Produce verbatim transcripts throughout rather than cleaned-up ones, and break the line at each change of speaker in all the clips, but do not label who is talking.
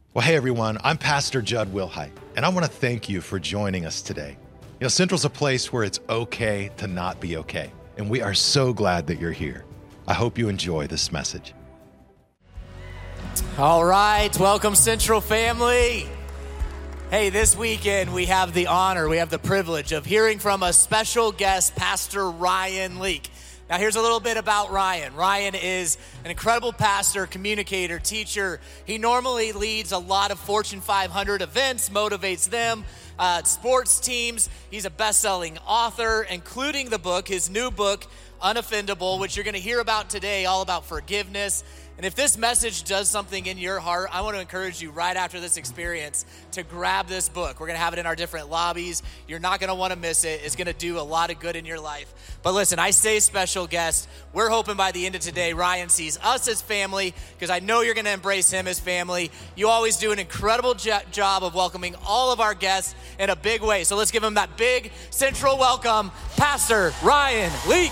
Well, hey everyone, I'm Pastor Judd Wilhite, and I want to thank you for joining us today. You know, Central's a place where it's okay to not be okay, and we are so glad that you're here. I hope you enjoy this message.
All right, welcome Central family. Hey, this weekend we have the honor, we have the privilege of hearing from a special guest, Pastor Ryan Leak. Now, here's a little bit about Ryan. Ryan is an incredible pastor, communicator, teacher. He normally leads a lot of Fortune five hundred events, motivates them, uh, sports teams. He's a best-selling author, including the book, his new book, Unoffendable, which you're going to hear about today, all about forgiveness. And if this message does something in your heart, I want to encourage you right after this experience to grab this book. We're going to have it in our different lobbies. You're not going to want to miss it. It's going to do a lot of good in your life. But listen, I say special guest. We're hoping by the end of today, Ryan sees us as family, because I know you're going to embrace him as family. You always do an incredible jo- job of welcoming all of our guests in a big way. So let's give him that big central welcome, Pastor Ryan Leak.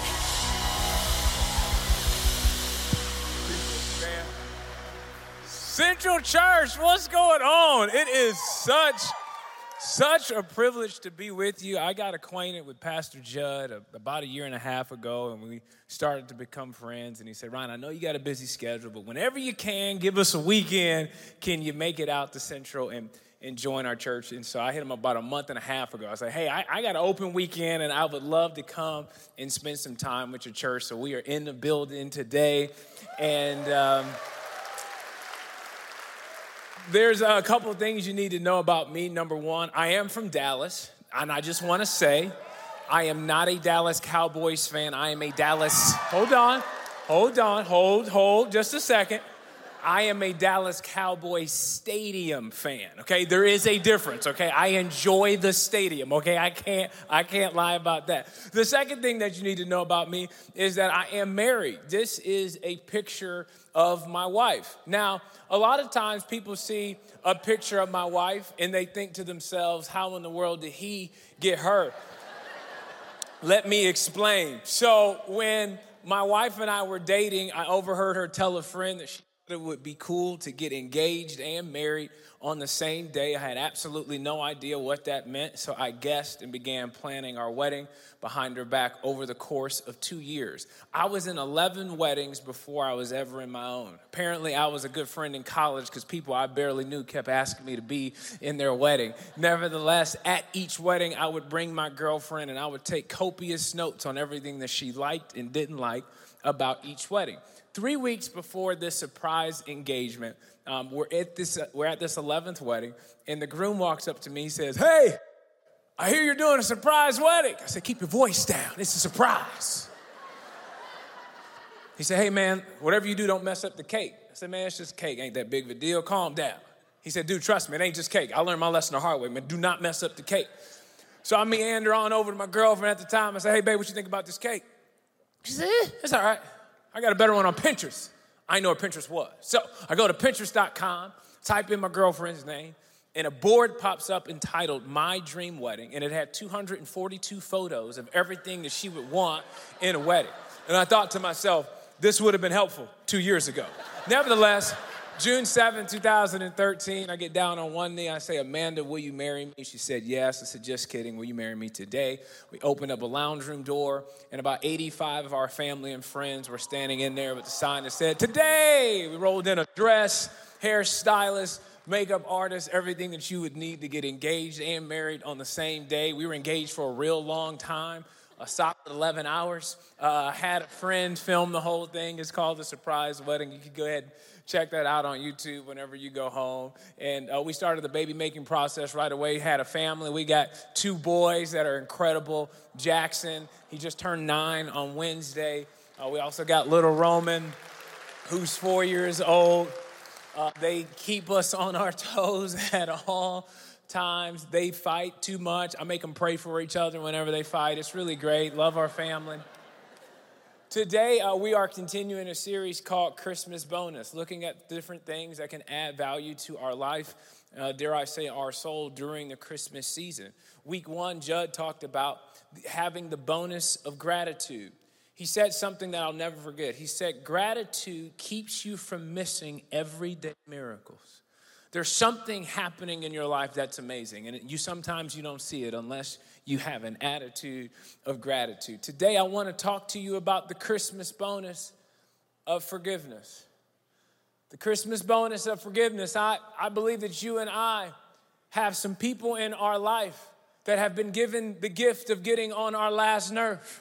Central Church, what's going on? It is such, such a privilege to be with you. I got acquainted with Pastor Judd about a year and a half ago, and we started to become friends. And he said, Ryan, I know you got a busy schedule, but whenever you can, give us a weekend. Can you make it out to Central and, and join our church? And so I hit him about a month and a half ago. I was like, hey, I, I got an open weekend, and I would love to come and spend some time with your church. So we are in the building today, and um, there's a couple of things you need to know about me. Number one, I am from Dallas, and I just want to say I am not a Dallas Cowboys fan. I am a Dallas, hold on, hold on, hold, hold, just a second. I am a Dallas Cowboys stadium fan, okay? There is a difference, okay? I enjoy the stadium, okay? I can't, I can't lie about that. The second thing that you need to know about me is that I am married. This is a picture of my wife. Now, a lot of times people see a picture of my wife and they think to themselves, how in the world did he get her? Let me explain. So when my wife and I were dating, I overheard her tell a friend that she it would be cool to get engaged and married on the same day. I had absolutely no idea what that meant, so I guessed and began planning our wedding behind her back over the course of two years. I was in eleven weddings before I was ever in my own. Apparently, I was a good friend in college because people I barely knew kept asking me to be in their wedding. Nevertheless, at each wedding, I would bring my girlfriend and I would take copious notes on everything that she liked and didn't like about each wedding. Three weeks before this surprise engagement, um, we're at this uh, we're at this eleventh wedding, and the groom walks up to me. He says, "Hey, I hear you're doing a surprise wedding." I said, "Keep your voice down. It's a surprise." He said, "Hey, man, whatever you do, don't mess up the cake." I said, "Man, it's just cake. Ain't that big of a deal. Calm down." He said, "Dude, trust me, it ain't just cake. I learned my lesson the hard way, man. Do not mess up the cake." So I meander on over to my girlfriend at the time. I said, "Hey, babe, what you think about this cake?" She said, eh, "It's all right. I got a better one on Pinterest." I know what Pinterest was. So I go to Pinterest dot com, type in my girlfriend's name, and a board pops up entitled My Dream Wedding, and it had two hundred forty-two photos of everything that she would want in a wedding. And I thought to myself, this would have been helpful two years ago. Nevertheless, June seventh, twenty thirteen, I get down on one knee. I say, "Amanda, will you marry me?" She said, "Yes." I said, "Just kidding. Will you marry me today?" We opened up a lounge room door, and about eighty-five of our family and friends were standing in there with the sign that said, "Today." We rolled in a dress, hairstylist, makeup artist, everything that you would need to get engaged and married on the same day. We were engaged for a real long time. A solid eleven hours. I uh, had a friend film the whole thing. It's called The Surprise Wedding. You can go ahead and check that out on YouTube whenever you go home. And uh, we started the baby making process right away. Had a family. We got two boys that are incredible. Jackson, he just turned nine on Wednesday. Uh, we also got little Roman, who's four years old. Uh, they keep us on our toes at all times. They fight too much. I make them pray for each other whenever they fight. It's really great. Love our family. Today, uh, we are continuing a series called Christmas Bonus, looking at different things that can add value to our life, uh, dare I say our soul, during the Christmas season. Week one, Judd talked about having the bonus of gratitude. He said something that I'll never forget. He said, gratitude keeps you from missing everyday miracles. There's something happening in your life that's amazing, and it, you sometimes you don't see it unless you have an attitude of gratitude. Today, I want to talk to you about the Christmas bonus of forgiveness. The Christmas bonus of forgiveness. I, I believe that you and I have some people in our life that have been given the gift of getting on our last nerve.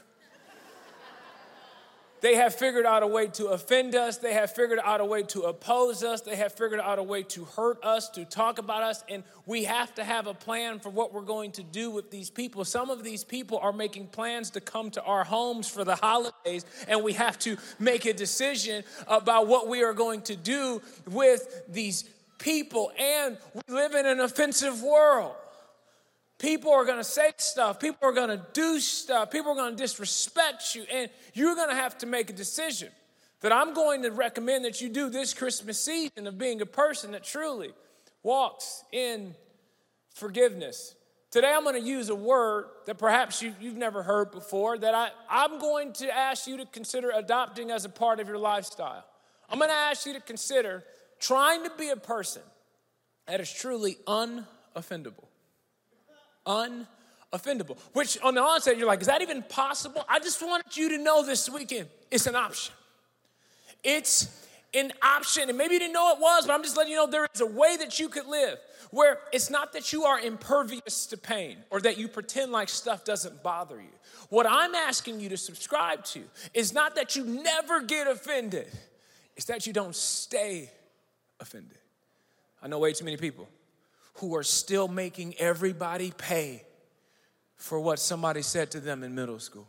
They have figured out a way to offend us. They have figured out a way to oppose us. They have figured out a way to hurt us, to talk about us. And we have to have a plan for what we're going to do with these people. Some of these people are making plans to come to our homes for the holidays. And we have to make a decision about what we are going to do with these people. And we live in an offensive world. People are going to say stuff. People are going to do stuff. People are going to disrespect you. And you're going to have to make a decision that I'm going to recommend that you do this Christmas season of being a person that truly walks in forgiveness. Today I'm going to use a word that perhaps you, you've never heard before that I, I'm going to ask you to consider adopting as a part of your lifestyle. I'm going to ask you to consider trying to be a person that is truly unoffendable. Unoffendable, which on the onset, you're like, is that even possible? I just wanted you to know this weekend, it's an option. It's an option, and maybe you didn't know it was, but I'm just letting you know there is a way that you could live where it's not that you are impervious to pain or that you pretend like stuff doesn't bother you. What I'm asking you to subscribe to is not that you never get offended, it's that you don't stay offended. I know way too many people who are still making everybody pay for what somebody said to them in middle school.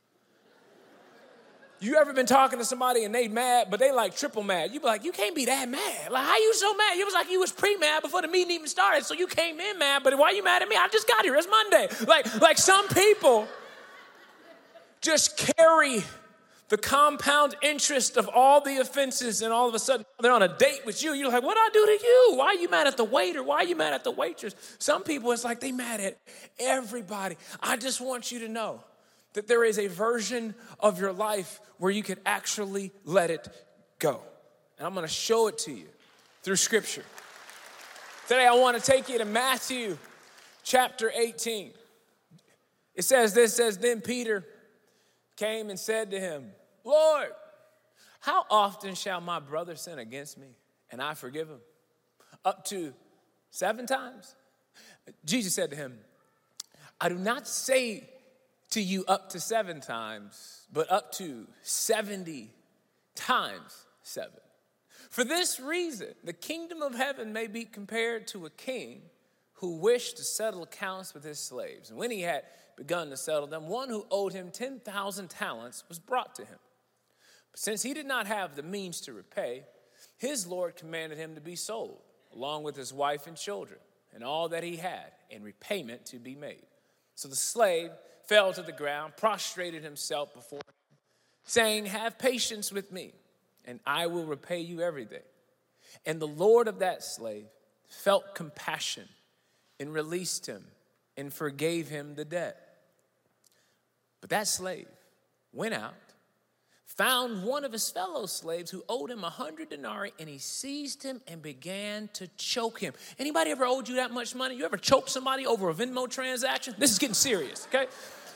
You ever been talking to somebody and they mad, but they like triple mad? You be like, you can't be that mad. Like, how you so mad? You was like, you was pre-mad before the meeting even started, so you came in mad, but why you mad at me? I just got here, it's Monday. Like, like some people just carry the compound interest of all the offenses, and all of a sudden they're on a date with you. You're like, what'd I do to you? Why are you mad at the waiter? Why are you mad at the waitress? Some people, it's like they mad at everybody. I just want you to know that there is a version of your life where you can actually let it go. And I'm going to show it to you through Scripture. Today I want to take you to Matthew chapter eighteen. It says this, it says, then Peter came and said to him, Lord, how often shall my brother sin against me and I forgive him? Up to seven times? Jesus said to him, I do not say to you up to seven times, but up to seventy times seven. For this reason, the kingdom of heaven may be compared to a king who wished to settle accounts with his slaves. And when he had begun to settle them, one who owed him ten thousand talents was brought to him. But since he did not have the means to repay, his Lord commanded him to be sold, along with his wife and children, and all that he had, in repayment to be made. So the slave fell to the ground, prostrated himself before him, saying, have patience with me, and I will repay you everything. And the Lord of that slave felt compassion and released him and forgave him the debt. But that slave went out, found one of his fellow slaves who owed him a hundred denarii, and he seized him and began to choke him. Anybody ever owed you that much money? You ever choked somebody over a Venmo transaction? This is getting serious, okay?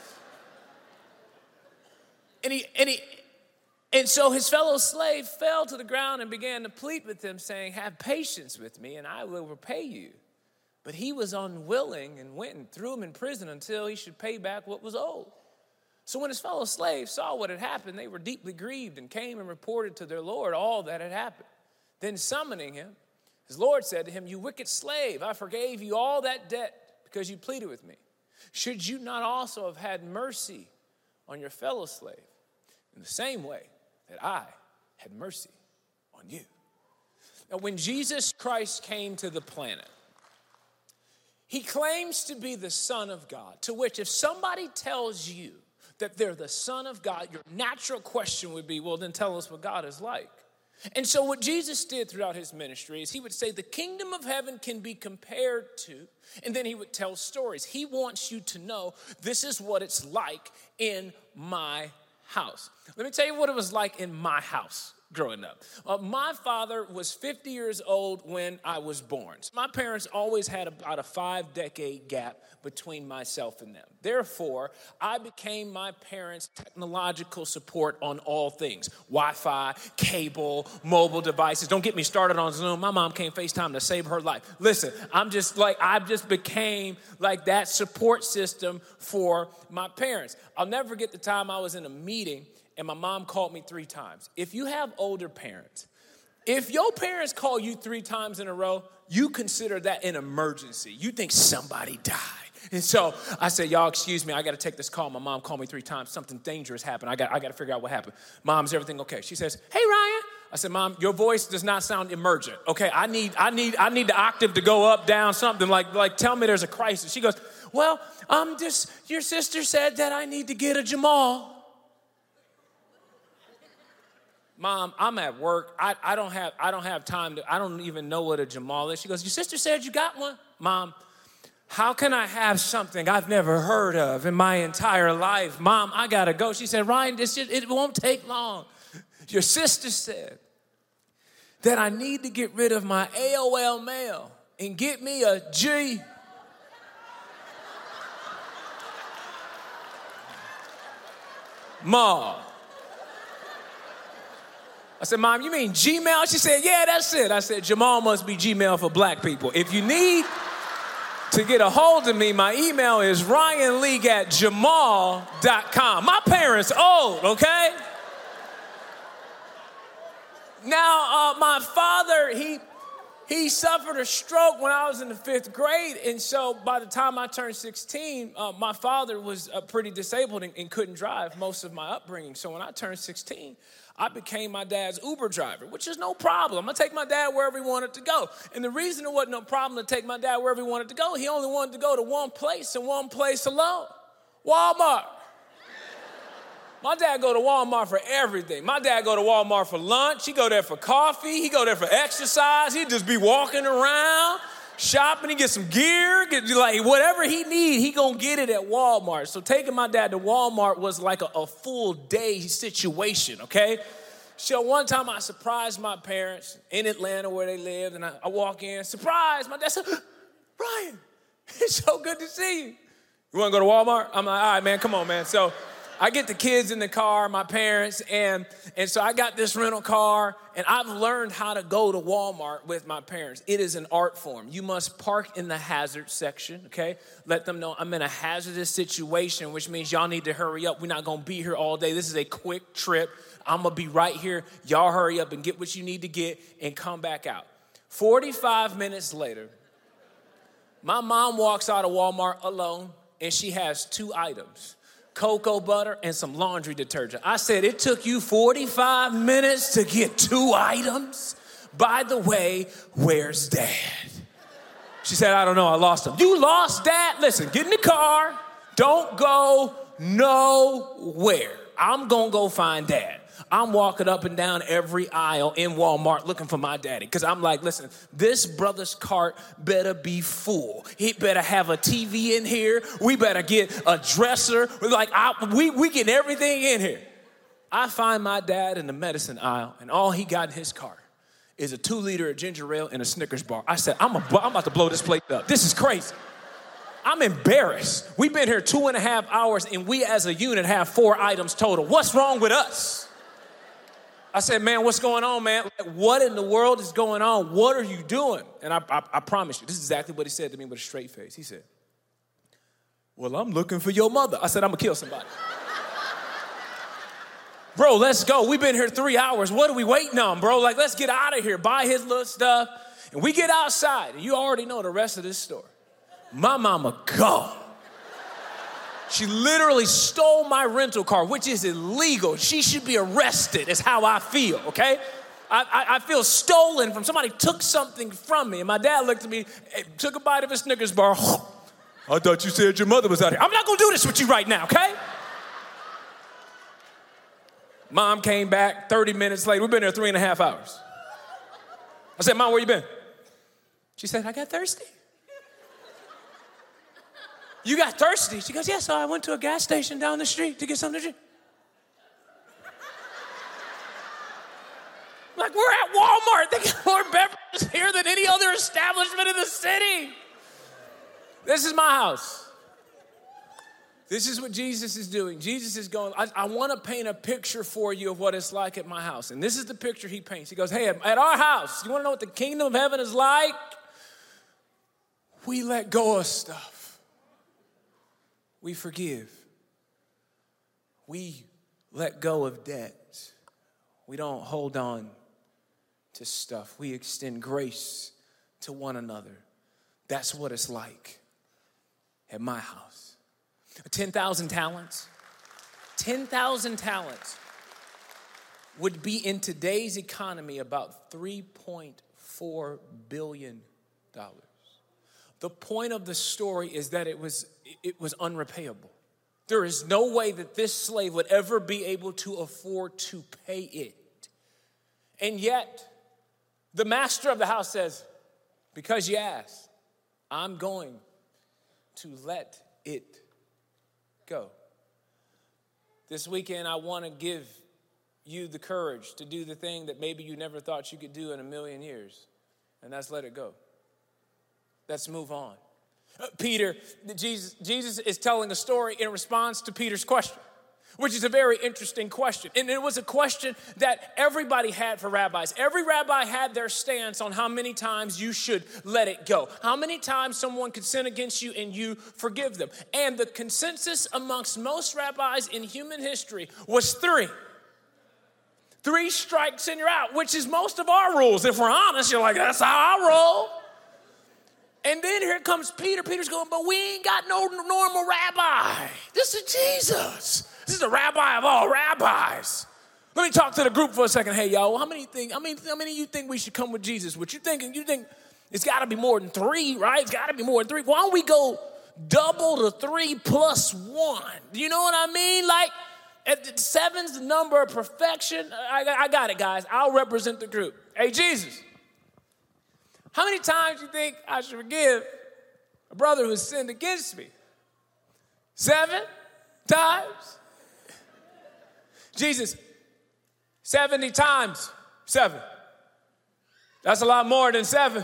And he, and he, and so his fellow slave fell to the ground and began to plead with him, saying, have patience with me, and I will repay you. But he was unwilling and went and threw him in prison until he should pay back what was owed. So when his fellow slaves saw what had happened, they were deeply grieved and came and reported to their Lord all that had happened. Then summoning him, his Lord said to him, you wicked slave, I forgave you all that debt because you pleaded with me. Should you not also have had mercy on your fellow slave in the same way that I had mercy on you? Now, when Jesus Christ came to the planet, he claims to be the Son of God, to which if somebody tells you that they're the Son of God, your natural question would be, well, then tell us what God is like. And so what Jesus did throughout his ministry is he would say the kingdom of heaven can be compared to, and then he would tell stories. He wants you to know this is what it's like in my house. Let me tell you what it was like in my house growing up. Uh, my father was fifty years old when I was born. My parents always had about a five-decade gap between myself and them. Therefore, I became my parents' technological support on all things. Wi-Fi, cable, mobile devices. Don't get me started on Zoom. My mom came FaceTime to save her life. Listen, I'm just like, I just became like that support system for my parents. I'll never forget the time I was in a meeting and my mom called me three times. If you have older parents, if your parents call you three times in a row, you consider that an emergency. You think somebody died. And so I said, y'all, excuse me, I got to take this call. My mom called me three times. Something dangerous happened. I got I got to figure out what happened. Mom, is everything okay? She says, hey, Ryan. I said, Mom, your voice does not sound emergent. Okay, I need I need I need the octave to go up, down, something like like tell me there's a crisis. She goes, well, um, just your sister said that I need to get a Jamal. Mom, I'm at work. I, I don't have I don't have time to, I don't even know what a Jamal is. She goes, your sister said you got one? Mom, how can I have something I've never heard of in my entire life? Mom, I gotta go. She said, Ryan, this just, it won't take long. Your sister said that I need to get rid of my A O L mail and get me a G. Mom. I said, Mom, you mean Gmail? She said, yeah, that's it. I said, Jamal must be Gmail for black people. If you need to get a hold of me, my email is ryan league at jamal dot com. My parents old, okay? Now, uh, my father, he he suffered a stroke when I was in the fifth grade. And so by the time I turned sixteen, uh, my father was uh, pretty disabled and, and couldn't drive most of my upbringing. So when I turned sixteen, I became my dad's Uber driver, which is no problem. I'm going to take my dad wherever he wanted to go. And the reason it wasn't no problem to take my dad wherever he wanted to go, he only wanted to go to one place and one place alone, Walmart. My dad go to Walmart for everything. My dad go to Walmart for lunch. He go there for coffee. He go there for exercise. He'd just be walking around, shopping. He get some gear, get like whatever he need, he gonna get it at Walmart. So taking my dad to Walmart was like a, a full day situation, okay? So one time I surprised my parents in Atlanta where they lived, and I, I walk in, surprise, my dad said, Ryan, it's so good to see you. You wanna go to Walmart? I'm like, all right, man, come on, man. So I get the kids in the car, my parents, and, and so I got this rental car, and I've learned how to go to Walmart with my parents. It is an art form. You must park in the hazard section, okay? Let them know I'm in a hazardous situation, which means y'all need to hurry up. We're not going to be here all day. This is a quick trip. I'm going to be right here. Y'all hurry up and get what you need to get and come back out. forty-five minutes later, my mom walks out of Walmart alone, and she has two items. Cocoa butter and some laundry detergent. I said, it took you forty-five minutes to get two items? By the way, where's Dad? She said, I don't know, I lost him. You lost Dad? Listen, get in the car. Don't go nowhere. I'm gonna go find Dad. I'm walking up and down every aisle in Walmart looking for my daddy. Because I'm like, listen, this brother's cart better be full. He better have a T V in here. We better get a dresser. Like, I, we, we get everything in here. I find my dad in the medicine aisle, and all he got in his cart is a two liter of ginger ale and a Snickers bar. I said, I'm, a, I'm about to blow this plate up. This is crazy. I'm embarrassed. We've been here two and a half hours, and we as a unit have four items total. What's wrong with us? I said, man, what's going on, man? Like, what in the world is going on? What are you doing? And I, I, I promise you, this is exactly what he said to me with a straight face. He said, well, I'm looking for your mother. I said, I'm going to kill somebody. Bro, let's go. We've been here three hours. What are we waiting on, bro? Like, let's get out of here. Buy his little stuff. And we get outside, and you already know the rest of this story. My mama gone. She literally stole my rental car, which is illegal. She should be arrested, is how I feel, okay? I, I, I feel stolen from somebody took something from me. And my dad looked at me, took a bite of his Snickers bar. I thought you said your mother was out here. I'm not going to do this with you right now, okay? Mom came back thirty minutes later. We've been there three and a half hours. I said, Mom, where you been? She said, I got thirsty. You got thirsty? She goes, yeah, so I went to a gas station down the street to get something to drink. They got more beverages here than any other establishment in the city. This is my house. This is what Jesus is doing. Jesus is going, I, I want to paint a picture for you of what it's like at my house. And this is the picture he paints. He goes, hey, at, at our house, you want to know what the kingdom of heaven is like? We let go of stuff. We forgive. We let go of debt. We don't hold on to stuff. We extend grace to one another. That's what it's like at my house. ten thousand talents, ten thousand talents would be in today's economy about three point four billion dollars. The point of the story is that it was, it was unrepayable. There is no way that this slave would ever be able to afford to pay it. And yet, the master of the house says, because you asked, I'm going to let it go. This weekend, I want to give you the courage to do the thing that maybe you never thought you could do in a million years, and that's let it go. Let's move on. Uh, Peter, Jesus, Jesus is telling a story in response to Peter's question, which is a very interesting question. And it was a question that everybody had for rabbis. Every rabbi had their stance on how many times you should let it go. How many times someone could sin against you and you forgive them. And the consensus amongst most rabbis in human history was three. Three strikes and you're out, which is most of our rules. If we're honest, you're like, that's how I roll. And then here comes Peter. Peter's going, but we ain't got no normal rabbi. This is Jesus. This is the rabbi of all rabbis. Let me talk to the group for a second. Hey, y'all, how many think? I mean, how many of you think we should come with Jesus? What you thinking? You think it's got to be more than three, right? It's got to be more than three. Why don't we go double to three plus one? Do you know what I mean? Like, at seven's the number of perfection. I, I got it, guys. I'll represent the group. Hey, Jesus, how many times do you think I should forgive a brother who sinned against me? Seven times? Jesus, seventy times seven. That's a lot more than seven.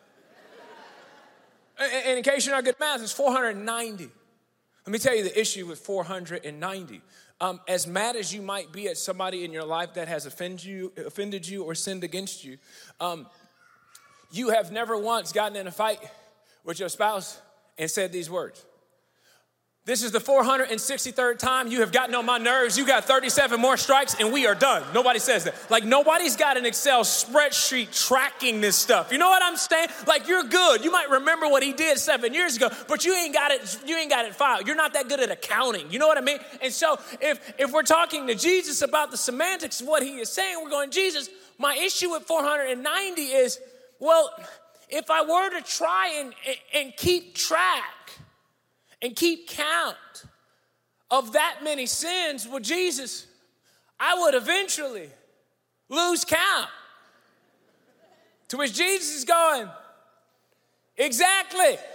And in case you're not good at math, it's four hundred ninety. Let me tell you the issue with four hundred ninety. Um, as mad as you might be at somebody in your life that has offended you, offended you or sinned against you, um, you have never once gotten in a fight with your spouse and said these words. This is the four hundred sixty-third time you have gotten on my nerves. You got thirty-seven more strikes and we are done. Nobody says that. Like nobody's got an Excel spreadsheet tracking this stuff. You know what I'm saying? Like you're good. You might remember what he did seven years ago, but you ain't got it, you ain't got it filed. You're not that good at accounting. You know what I mean? And so if, if we're talking to Jesus about the semantics of what he is saying, we're going, Jesus, my issue with four hundred ninety is, well, if I were to try and, and keep track and keep count of that many sins, well, Jesus, I would eventually lose count. To which Jesus is going, exactly.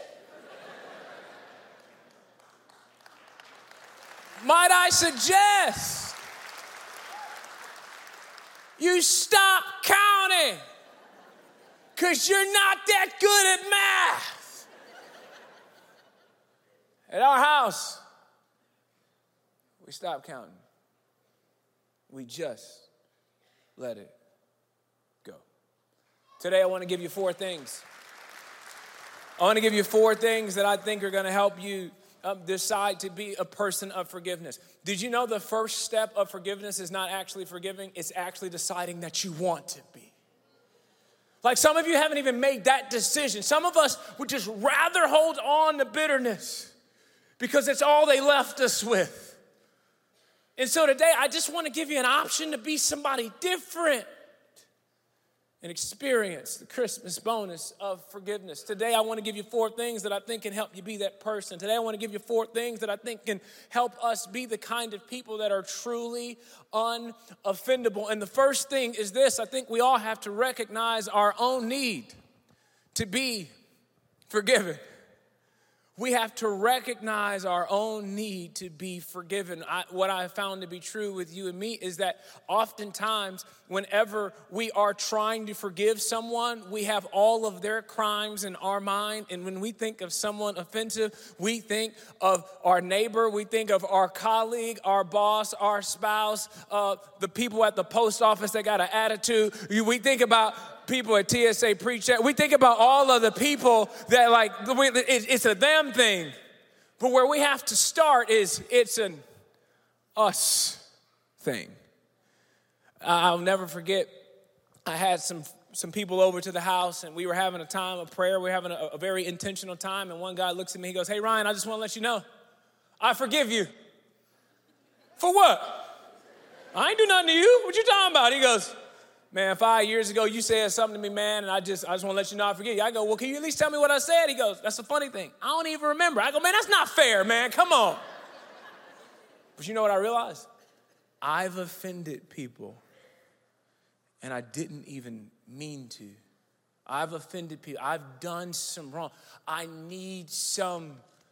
Might I suggest you stop counting because you're not that good at math. At our house, we stop counting. We just let it go. Today, I want to give you four things. I want to give you four things that I think are going to help you um, decide to be a person of forgiveness. Did you know the first step of forgiveness is not actually forgiving? It's actually deciding that you want to be. Like some of you haven't even made that decision. Some of us would just rather hold on to bitterness because it's all they left us with. And so today, I just want to give you an option to be somebody different and experience the Christmas bonus of forgiveness. Today, I want to give you four things that I think can help you be that person. Today, I want to give you four things that I think can help us be the kind of people that are truly unoffendable. And the first thing is this. I think we all have to recognize our own need to be forgiven. we have to recognize our own need to be forgiven. I, what I found to be true with you and me is that oftentimes whenever we are trying to forgive someone, we have all of their crimes in our mind. And when we think of someone offensive, we think of our neighbor, we think of our colleague, our boss, our spouse, uh, the people at the post office that got an attitude. We think about people at T S A pre-check. We think about all of the people that like, it's a them thing. But where we have to start is it's an us thing. I'll never forget, I had some some people over to the house and we were having a time of prayer. We were having a, a very intentional time. And one guy looks at me, he goes, "Hey, Ryan, I just want to let you know, I forgive you." "For what?" "I ain't do nothing to you. What you talking about?" He goes, "Man, five years ago, you said something to me, man, and I just I just want to let you know I forgive you." I go, "Well, can you at least tell me what I said?" He goes, "That's the funny thing. I don't even remember." I go, "Man, that's not fair, man. Come on." But you know what I realized? I've offended people, and I didn't even mean to. I've offended people. I've done some wrong. I need some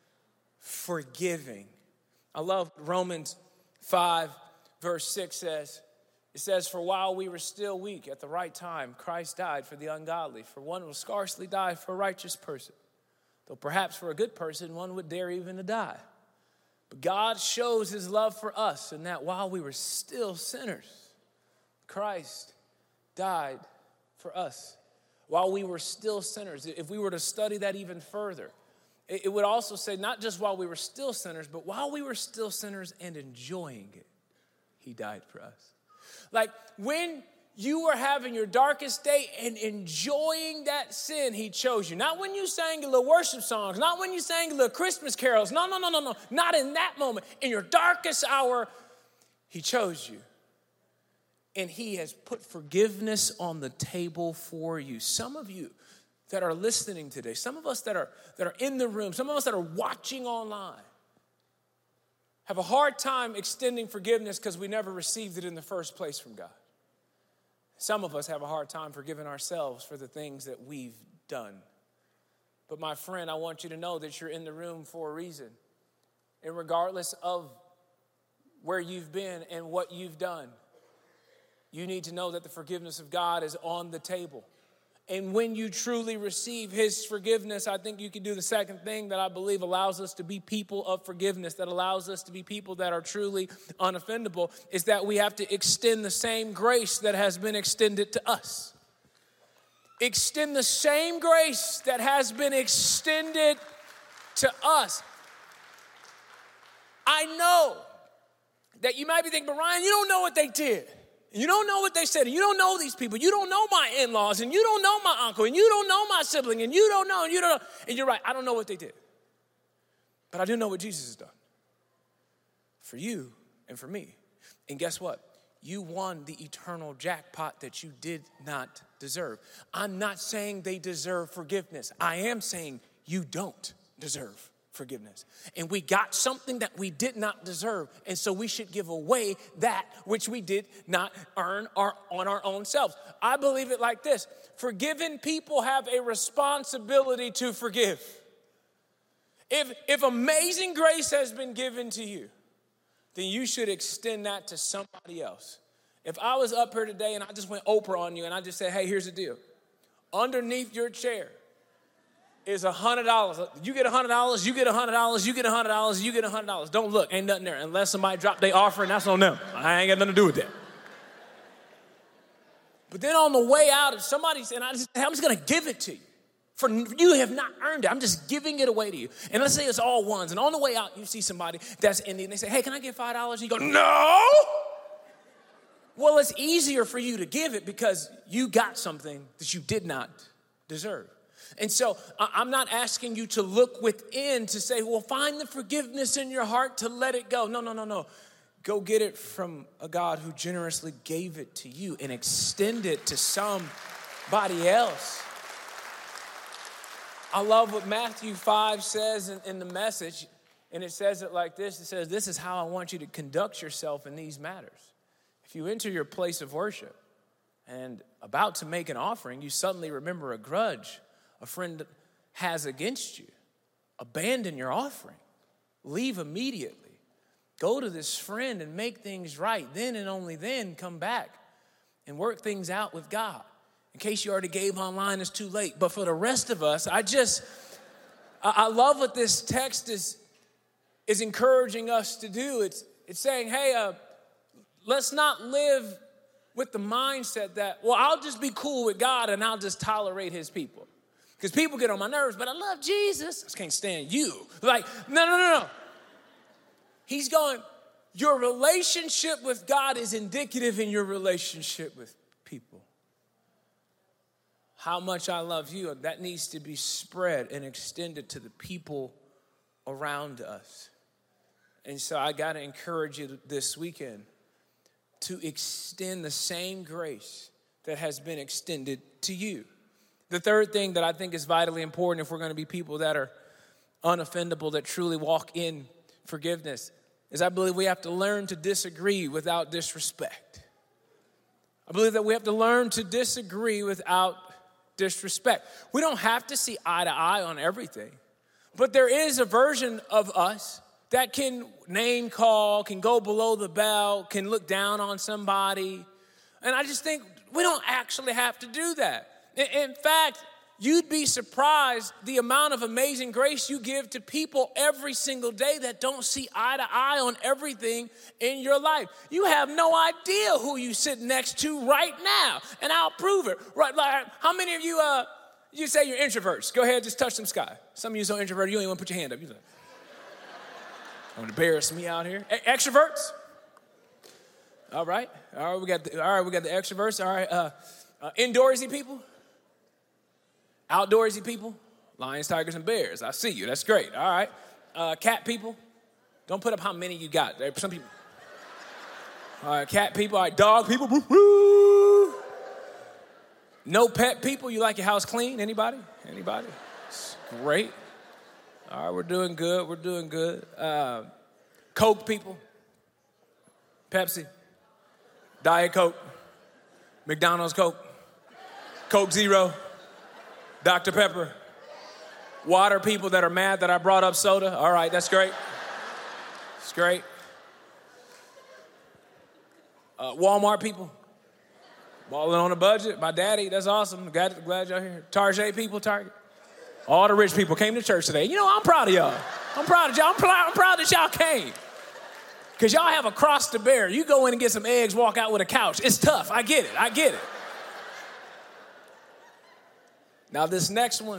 forgiving. I love Romans five, verse six says, it says, "For while we were still weak, at the right time, Christ died for the ungodly. For one will scarcely die for a righteous person, though perhaps for a good person, one would dare even to die. But God shows his love for us in that while we were still sinners, Christ died for us." While we were still sinners. If we were to study that even further, it would also say not just while we were still sinners, but while we were still sinners and enjoying it, he died for us. Like when you were having your darkest day and enjoying that sin, he chose you. Not when you sang a little worship songs, not when you sang a little Christmas carols. No, no, no, no, no. Not in that moment. In your darkest hour, he chose you. And he has put forgiveness on the table for you. Some of you that are listening today, some of us that are, that are in the room, some of us that are watching online, have a hard time extending forgiveness because we never received it in the first place from God. Some of us have a hard time forgiving ourselves for the things that we've done. But my friend, I want you to know that you're in the room for a reason. And regardless of where you've been and what you've done, you need to know that the forgiveness of God is on the table. And when you truly receive his forgiveness, I think you can do the second thing that I believe allows us to be people of forgiveness, that allows us to be people that are truly unoffendable, is that we have to extend the same grace that has been extended to us. Extend the same grace that has been extended to us. I know that you might be thinking, "But Ryan, you don't know what they did. You don't know what they said. And you don't know these people. You don't know my in-laws. And you don't know my uncle. And you don't know my sibling. And you don't know. And you don't know." And you're right. I don't know what they did. But I do know what Jesus has done for you and for me. And guess what? You won the eternal jackpot that you did not deserve. I'm not saying they deserve forgiveness. I am saying you don't deserve forgiveness. And we got something that we did not deserve. And so we should give away that which we did not earn our, on our own selves. I believe it like this. Forgiven people have a responsibility to forgive. If, if amazing grace has been given to you, then you should extend that to somebody else. If I was up here today and I just went Oprah on you and I just said, "Hey, here's the deal. Underneath your chair is one hundred dollars. You get one hundred dollars, you get one hundred dollars, you get one hundred dollars, you get one hundred dollars. Don't look, ain't nothing there. Unless somebody dropped their offering, that's on them. I ain't got nothing to do with that. But then on the way out, if somebody said, I just, I'm just going to give it to you. For you have not earned it. I'm just giving it away to you. And let's say it's all ones. And on the way out, you see somebody that's in need. And they say, "Hey, can I get five dollars? You go, "No." Well, it's easier for you to give it because you got something that you did not deserve. And so I'm not asking you to look within to say, "Well, find the forgiveness in your heart to let it go." No, no, no, no. Go get it from a God who generously gave it to you and extend it to somebody else. I love what Matthew five says in, in the Message, and it says it like this. It says, "This is how I want you to conduct yourself in these matters. If you enter your place of worship and about to make an offering, you suddenly remember a grudge a friend has against you. abandon your offering. Leave immediately. Go to this friend and make things right. Then and only then come back and work things out with God. In case you already gave online, it's too late. But for the rest of us, I just, I love what this text is, is encouraging us to do. It's, it's saying, hey, uh, let's not live with the mindset that, well, I'll just be cool with God and I'll just tolerate his people. Because people get on my nerves, but I love Jesus. I just can't stand you. Like, no, no, no, no. He's going, your relationship with God is indicative in your relationship with people. How much I love you, that needs to be spread and extended to the people around us. And so I got to encourage you this weekend to extend the same grace that has been extended to you. The third thing that I think is vitally important if we're going to be people that are unoffendable, that truly walk in forgiveness, is I believe we have to learn to disagree without disrespect. I believe that we have to learn to disagree without disrespect. We don't have to see eye to eye on everything, but there is a version of us that can name call, can go below the belt, can look down on somebody. And I just think we don't actually have to do that. In fact, you'd be surprised the amount of amazing grace you give to people every single day that don't see eye to eye on everything in your life. You have no idea who you sit next to right now, and I'll prove it. Right? Like, how many of you, uh, you say you're introverts? Go ahead, just touch some sky. Some of you are so introverted, you don't even want to put your hand up. You're like, don't embarrass me out here. E- extroverts? All right, all right, we got the, all right, we got the extroverts. All right, uh, uh, indoorsy people. Outdoorsy people, lions, tigers, and bears. I see you. That's great. All right. Uh, cat people. Don't put up how many you got. There some people. All right, cat people. All right, dog people. Woo-hoo. No pet people. You like your house clean? Anybody? Anybody? It's great. All right, we're doing good. We're doing good. Uh, Coke people. Pepsi. Diet Coke. McDonald's Coke. Coke Zero. Doctor Pepper. Water people that are mad that I brought up soda. All right, that's great. It's great. Uh, Walmart people. Balling on a budget. My daddy, that's awesome. Glad, glad y'all here. Target people, Target. All the rich people came to church today. You know, I'm proud of y'all. I'm proud of y'all. I'm, pl- I'm proud that y'all came. Because y'all have a cross to bear. You go in and get some eggs, walk out with a couch. It's tough. I get it. I get it. Now, this next one,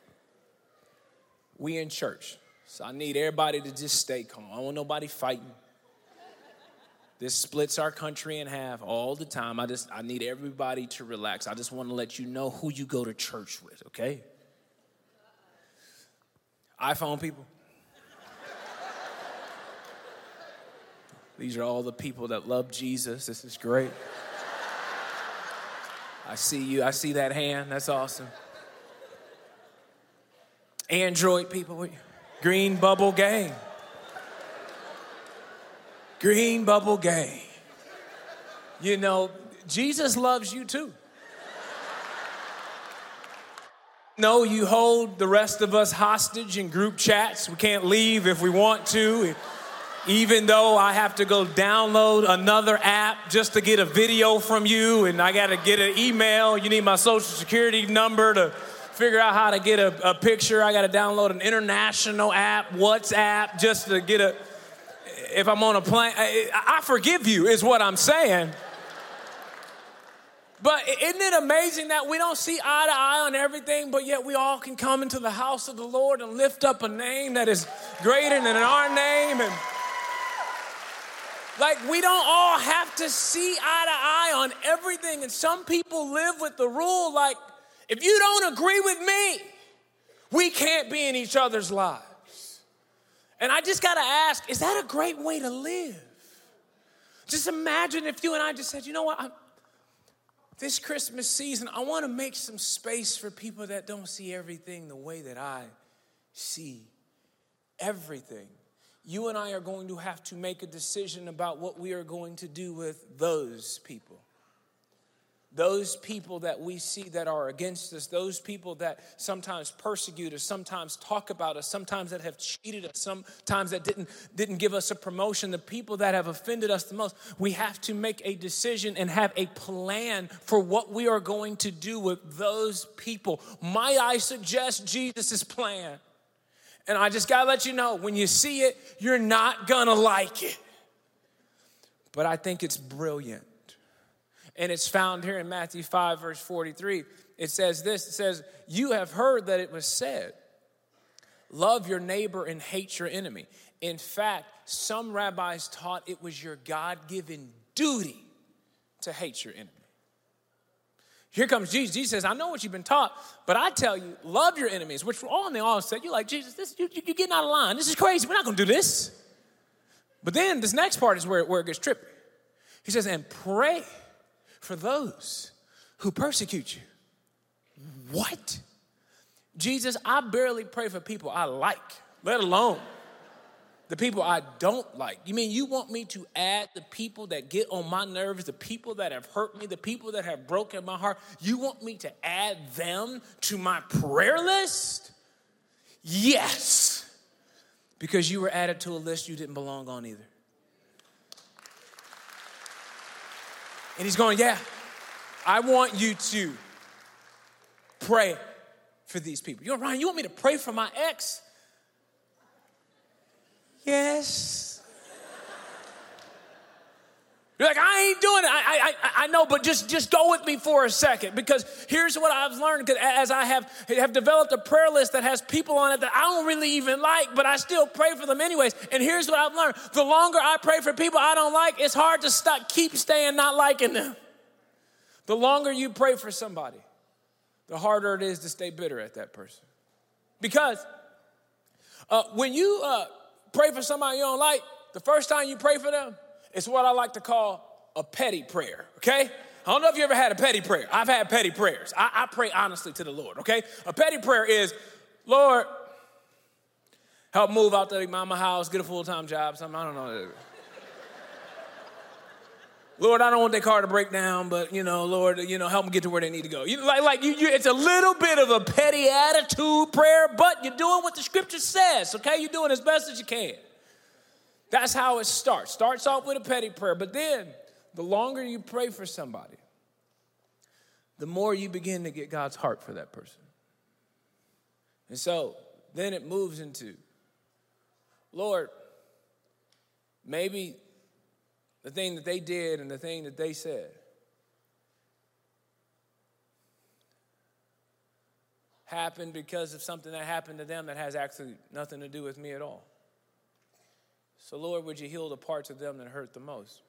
we in church. So I need everybody to just stay calm. I don't want nobody fighting. This splits our country in half all the time. I just, I need everybody to relax. I just want to let you know who you go to church with, okay? iPhone people. These are all the people that love Jesus. This is great. I see you. I see that hand. That's awesome. Android people, green bubble gang. Green bubble gang. You know, Jesus loves you too. No, you hold the rest of us hostage in group chats. We can't leave if we want to. Even though I have to go download another app just to get a video from you, and I got to get an email. You need my social security number to figure out how to get a, a picture. I got to download an international app, WhatsApp, just to get a, if I'm on a plane. I, I forgive you is what I'm saying. But isn't it amazing that we don't see eye to eye on everything, but yet we all can come into the house of the Lord and lift up a name that is greater than our name? And like, we don't all have to see eye to eye on everything. And some people live with the rule, like, if you don't agree with me, we can't be in each other's lives. And I just got to ask, is that a great way to live? Just imagine if you and I just said, you know what, I'm, this Christmas season, I want to make some space for people that don't see everything the way that I see everything. You and I are going to have to make a decision about what we are going to do with those people. those people that we see that are against us, those people that sometimes persecute us, sometimes talk about us, sometimes that have cheated us, sometimes that didn't, didn't give us a promotion, the people that have offended us the most, we have to make a decision and have a plan for what we are going to do with those people. Might I suggest Jesus' plan? And I just got to let you know, when you see it, you're not going to like it. But I think it's brilliant. And it's found here in Matthew five, verse forty-three. It says this, it says, you have heard that it was said, love your neighbor and hate your enemy. In fact, some rabbis taught it was your God-given duty to hate your enemy. Here comes Jesus. Jesus says, I know what you've been taught, but I tell you, love your enemies, which for all and they all said, you're like, Jesus, this, you, you're getting out of line. This is crazy. We're not going to do this. But then this next part is where, where it gets trippy. He says, and pray for those who persecute you. What? Jesus, I barely pray for people I like, let alone the people I don't like. You mean you want me to add the people that get on my nerves, the people that have hurt me, the people that have broken my heart? You want me to add them to my prayer list? Yes. Because you were added to a list you didn't belong on either. And he's going, yeah, I want you to pray for these people. You're Ryan, you want me to pray for my ex? Yes. You're like, I ain't doing it. I, I, I know, but just, just go with me for a second, because here's what I've learned. Because as I have, have developed a prayer list that has people on it that I don't really even like, but I still pray for them anyways. And here's what I've learned. The longer I pray for people I don't like, it's hard to stop, keep staying not liking them. The longer you pray for somebody, the harder it is to stay bitter at that person. Because uh, when you uh, pray for somebody you don't like, the first time you pray for them, it's what I like to call a petty prayer, okay? I don't know if you ever had a petty prayer. I've had petty prayers. I, I pray honestly to the Lord, okay? A petty prayer is, Lord, help move out to mama house, get a full-time job, something, I don't know. Lord, I don't want their car to break down, but, you know, Lord, you know, help them get to where they need to go. You, like, like you, you, it's a little bit of a petty attitude prayer, but you're doing what the scripture says, okay? You're doing as best as you can. That's how it starts. Starts off with a petty prayer, but then the longer you pray for somebody, the more you begin to get God's heart for that person. And so then it moves into, Lord, maybe the thing that they did and the thing that they said happened because of something that happened to them that has actually nothing to do with me at all. So, Lord, would you heal the parts of them that hurt the most?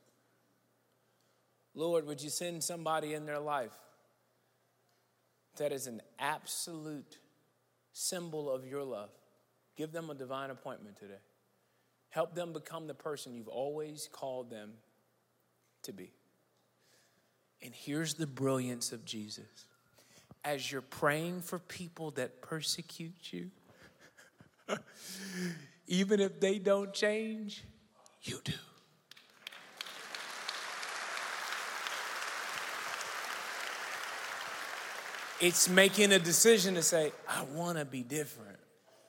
Lord, would you send somebody in their life that is an absolute symbol of your love? Give them a divine appointment today. Help them become the person you've always called them to be. And here's the brilliance of Jesus. As you're praying for people that persecute you, even if they don't change, you do. It's making a decision to say, I want to be different.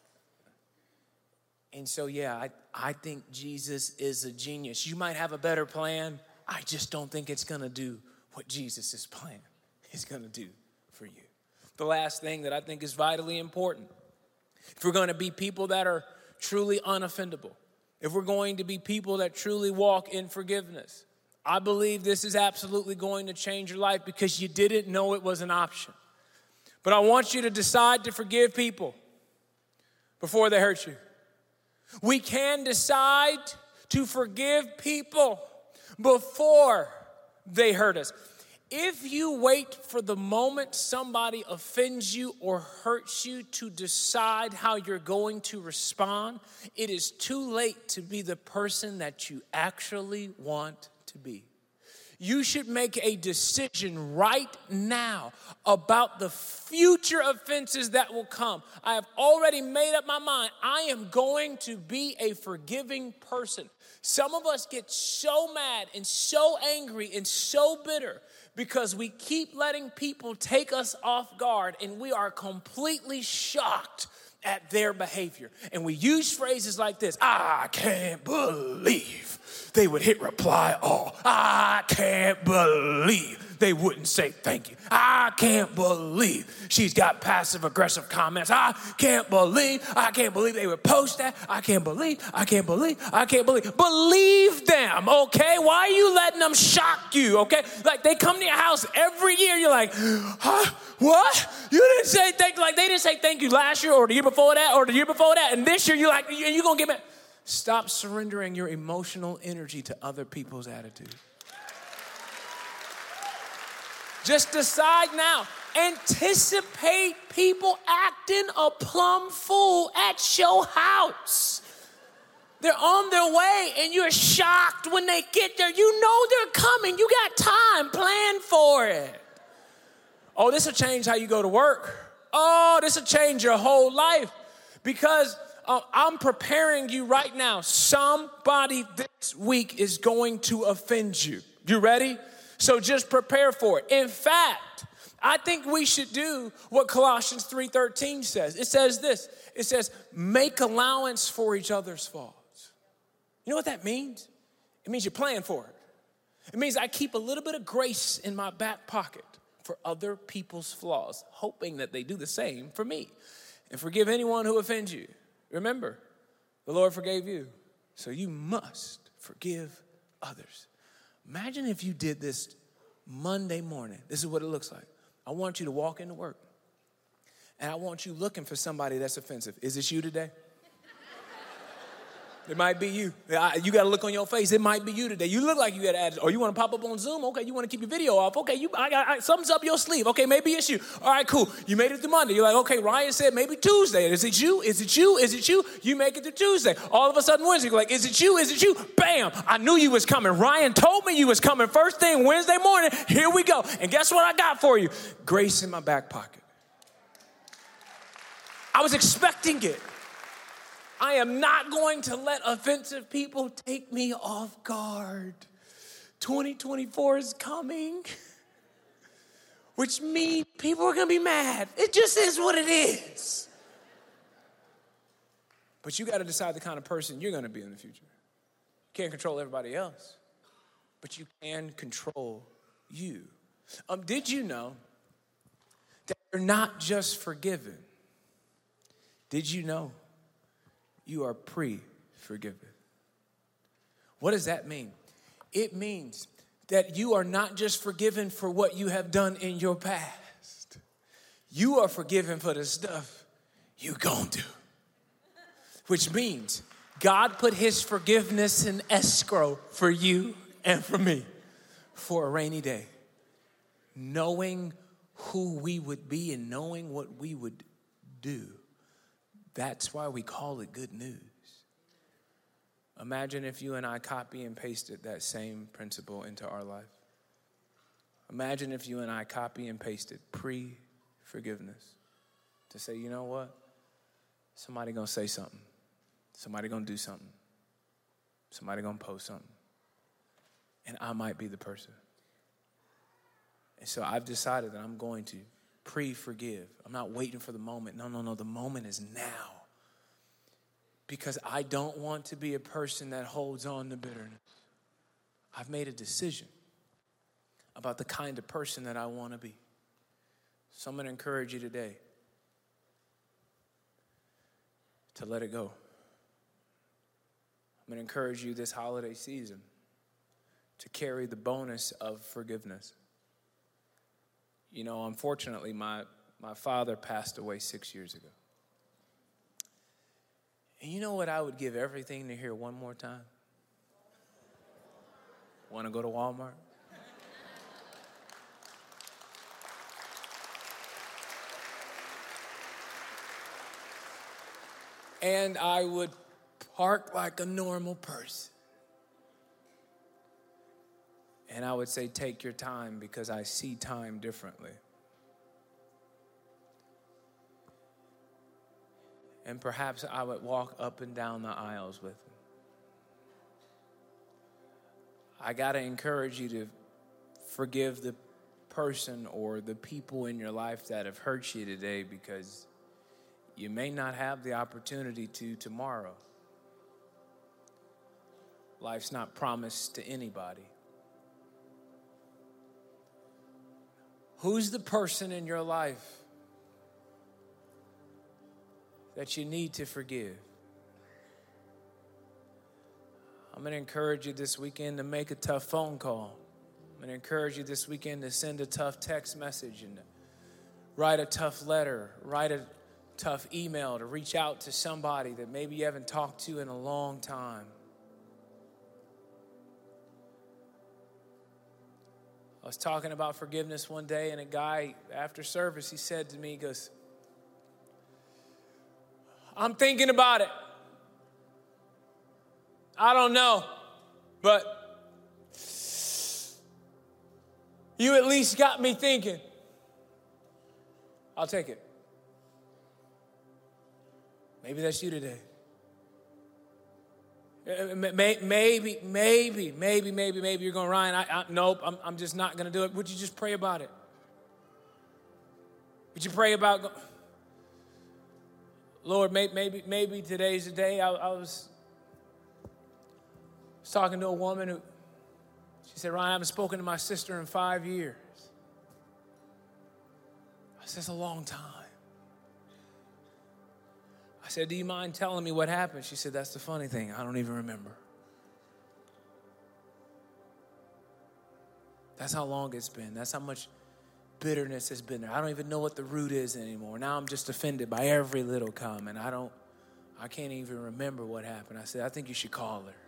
And so, yeah, I, I think Jesus is a genius. You might have a better plan. I just don't think it's going to do what Jesus' plan is going to do for you. The last thing that I think is vitally important, if we're going to be people that are truly unoffendable, if we're going to be people that truly walk in forgiveness, I believe this is absolutely going to change your life because you didn't know it was an option. But I want you to decide to forgive people before they hurt you. We can decide to forgive people before they hurt us. If you wait for the moment somebody offends you or hurts you to decide how you're going to respond, it is too late to be the person that you actually want to be. You should make a decision right now about the future offenses that will come. I have already made up my mind. I am going to be a forgiving person. Some of us get so mad and so angry and so bitter because we keep letting people take us off guard and we are completely shocked at their behavior. And we use phrases like this: I can't believe they would hit reply all. I can't believe they wouldn't say thank you. I can't believe she's got passive aggressive comments. I can't believe, I can't believe they would post that. I can't believe, I can't believe, I can't believe. Believe them, okay? Why are you letting them shock you, okay? Like they come to your house every year, you're like, huh? What? You didn't say thank you. Like they didn't say thank you last year or the year before that or the year before that. And this year you're like, and you're going to get mad. Stop surrendering your emotional energy to other people's attitude. Just decide now. Anticipate people acting a plumb fool at your house. They're on their way and you're shocked when they get there. You know they're coming. You got time. Plan for it. Oh, this will change how you go to work. Oh, this will change your whole life. Because uh, I'm preparing you right now. Somebody this week is going to offend you. You ready? So just prepare for it. In fact, I think we should do what Colossians three thirteen says. It says this. It says, make allowance for each other's faults. You know what that means? It means you're playing for it. It means I keep a little bit of grace in my back pocket for other people's flaws, hoping that they do the same for me. And forgive anyone who offends you. Remember, the Lord forgave you, so you must forgive others. Imagine if you did this Monday morning. This is what it looks like. I want you to walk into work, and I want you looking for somebody that's offensive. Is it you today? It might be you. You got to look on your face. It might be you today. You look like you got an attitude. Or you want to pop up on Zoom? Okay, you want to keep your video off. Okay, you, I got I, something's up your sleeve. Okay, maybe it's you. All right, cool. You made it to Monday. You're like, okay, Ryan said maybe Tuesday. Is it you? Is it you? Is it you? You make it to Tuesday. All of a sudden, Wednesday, you're like, is it you? Is it you? Bam! I knew you was coming. Ryan told me you was coming. First thing Wednesday morning, here we go. And guess what I got for you? Grace in my back pocket. I was expecting it. I am not going to let offensive people take me off guard. twenty twenty-four is coming, which means people are going to be mad. It just is what it is. But you got to decide the kind of person you're going to be in the future. You can't control everybody else, but you can control you. Um, did you know that you're not just forgiven? Did you know you are pre-forgiven? What does that mean? It means that you are not just forgiven for what you have done in your past. You are forgiven for the stuff you gonna do. Which means God put his forgiveness in escrow for you and for me for a rainy day. Knowing who we would be and knowing what we would do. That's why we call it good news. Imagine if you and I copy and pasted that same principle into our life. Imagine if you and I copy and pasted pre-forgiveness to say, you know what? Somebody gonna say something. Somebody gonna do something. Somebody gonna post something. And I might be the person. And so I've decided that I'm going to pre-forgive. I'm not waiting for the moment. No, no, no. The moment is now. Because I don't want to be a person that holds on to bitterness. I've made a decision about the kind of person that I want to be. So I'm going to encourage you today to let it go. I'm going to encourage you this holiday season to carry the bonus of forgiveness. You know, unfortunately, my, my father passed away six years ago. And you know what I would give everything to hear one more time? Want to go to Walmart? And I would park like a normal person. And I would say take your time, because I see time differently. And perhaps I would walk up and down the aisles with him. I got to encourage you to forgive the person or the people in your life that have hurt you today, because you may not have the opportunity to tomorrow. Life's not promised to anybody. Who's the person in your life that you need to forgive? I'm going to encourage you this weekend to make a tough phone call. I'm going to encourage you this weekend to send a tough text message and write a tough letter, write a tough email, to reach out to somebody that maybe you haven't talked to in a long time. I was talking about forgiveness one day, and a guy after service, he said to me, he goes, I'm thinking about it. I don't know, but you at least got me thinking. I'll take it. Maybe that's you today. Maybe, maybe, maybe, maybe, maybe you're going, Ryan, I, I, nope, I'm, I'm just not going to do it. Would you just pray about it? Would you pray about, Lord, maybe, maybe, maybe today's the day. I, I was, was talking to a woman who, she said, Ryan, I haven't spoken to my sister in five years. I said, that's a long time. I said, do you mind telling me what happened? She said, that's the funny thing. I don't even remember. That's how long it's been. That's how much bitterness has been there. I don't even know what the root is anymore. Now I'm just offended by every little comment. I don't, I can't even remember what happened. I said, I think you should call her.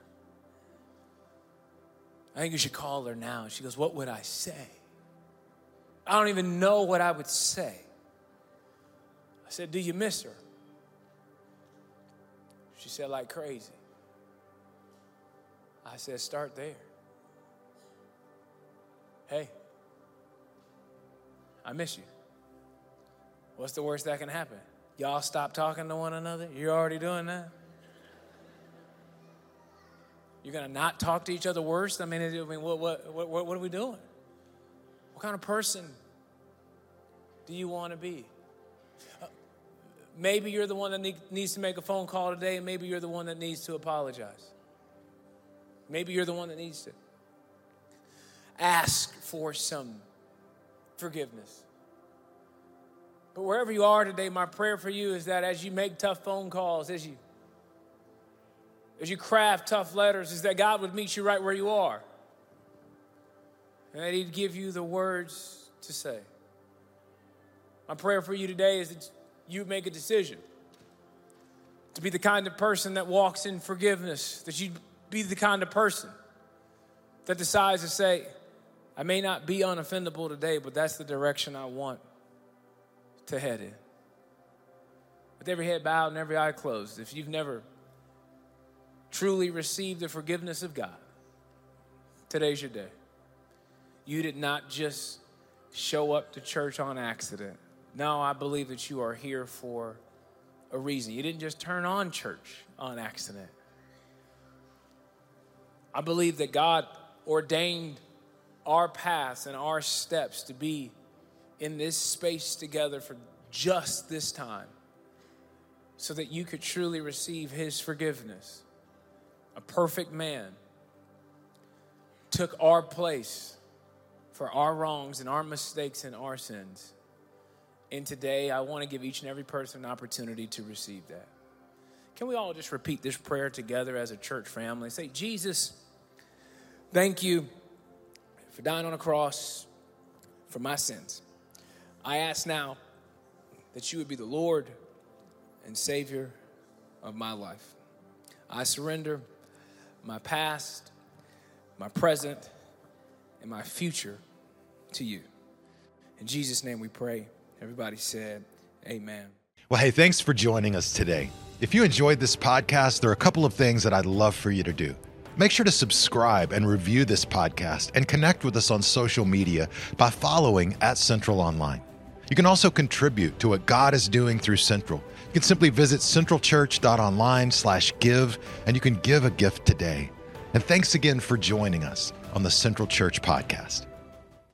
I think you should call her now. She goes, what would I say? I don't even know what I would say. I said, do you miss her? She said, like crazy. I said, start there. Hey, I miss you. What's the worst that can happen? Y'all stop talking to one another? You're already doing that? You're going to not talk to each other worse? I mean, I mean what, what, what, what are we doing? What kind of person do you want to be? Uh, maybe you're the one that need, needs to make a phone call today, and maybe you're the one that needs to apologize. Maybe you're the one that needs to ask for some forgiveness. But wherever you are today, my prayer for you is that as you make tough phone calls, as you as you craft tough letters, is that God would meet you right where you are. And that he'd give you the words to say. My prayer for you today is that you make a decision to be the kind of person that walks in forgiveness, that you be the kind of person that decides to say, I may not be unoffendable today, but that's the direction I want to head in. With every head bowed and every eye closed, if you've never truly received the forgiveness of God, today's your day. You did not just show up to church on accident. No, I believe that you are here for a reason. You didn't just turn on church on accident. I believe that God ordained our paths and our steps to be in this space together for just this time, so that you could truly receive his forgiveness. A perfect man took our place for our wrongs and our mistakes and our sins. And today, I want to give each and every person an opportunity to receive that. Can we all just repeat this prayer together as a church family? Say, Jesus, thank you for dying on a cross for my sins. I ask now that you would be the Lord and Savior of my life. I surrender my past, my present, and my future to you. In Jesus' name we pray. Everybody said, amen.
Well, hey, thanks for joining us today. If you enjoyed this podcast, there are a couple of things that I'd love for you to do. Make sure to subscribe and review this podcast and connect with us on social media by following at Central Online. You can also contribute to what God is doing through Central. You can simply visit centralchurch.online slash give, and you can give a gift today. And thanks again for joining us on the Central Church Podcast.